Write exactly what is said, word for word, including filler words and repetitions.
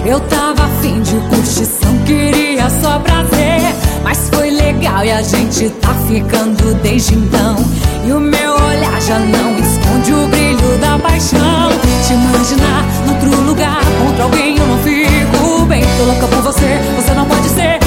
Eu tava afim de curtição, queria só prazer, mas foi legal e a gente tá ficando desde então. E o meu olhar já não esconde o brilho da paixão. Te imaginar noutro lugar, contra alguém eu não fico bem. Tô louca por você, você não pode ser